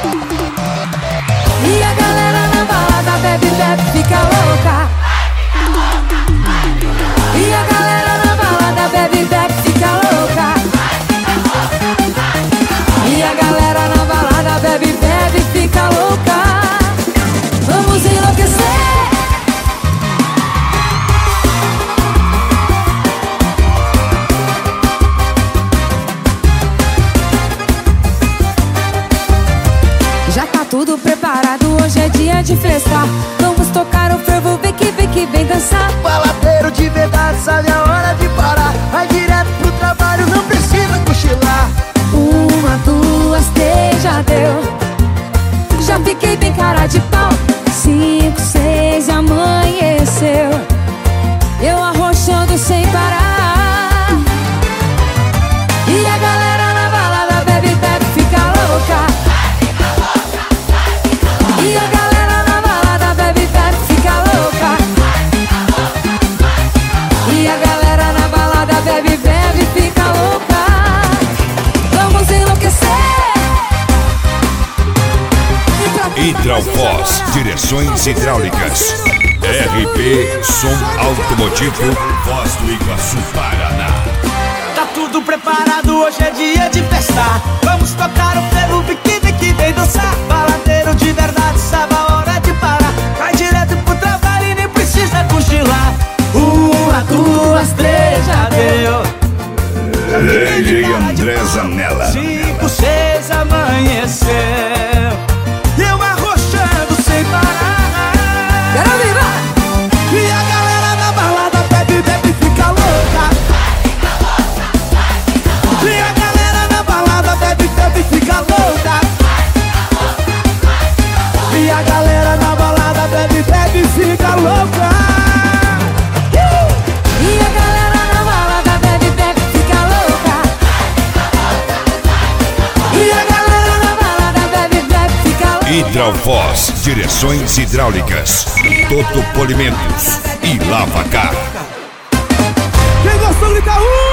E a galera na balada bebe, bebe, fica louca. E a galera na balada bebe, bebe, fica louca. E a galera na balada bebe, bebe, fica louca. Vamos enlouquecer. Já tá tudo preparado, hoje é dia de festa. Vamos tocar o fervo, vem que vem dançar. Baladeiro de verdade, sabe a hora de parar. Vai direto pro trabalho, não precisa cochilar. 1, 2, 3, já deu. Já fiquei bem cara de pau. 5, 6, amanheceu. Eu arrochando sem parar. E a galera na balada bebe, bebe, fica louca. E a galera na balada bebe, bebe, fica louca. E a galera na balada bebe, bebe, fica louca. Vamos enlouquecer. Hidralfoz, direções hidráulicas. RP, som automotivo, Foz do Iguaçu, Paraná. Tá tudo preparado, hoje é dia de festa. Vamos tocar o ferro, que vem dançar. Baladeiro de verdade, sabe a hora de parar. Vai direto pro trabalho e nem precisa cochilar. 1, 2, 3, já deu. DJ André Zanella. 5, 6, amanheceu. Eu arrochando sem parar. Quero vivar. E a galera na balada bebe, bebe, fica louca. E a galera na balada bebe, bebe, fica louca. E a galera na balada bebe, bebe, fica louca. E a galera na balada bebe, bebe, fica louca. E a galera na balada bebe, bebe, fica louca. Hidralfoz, direções hidráulicas. Toto Polimentos e Lavacar. Quem gostou grita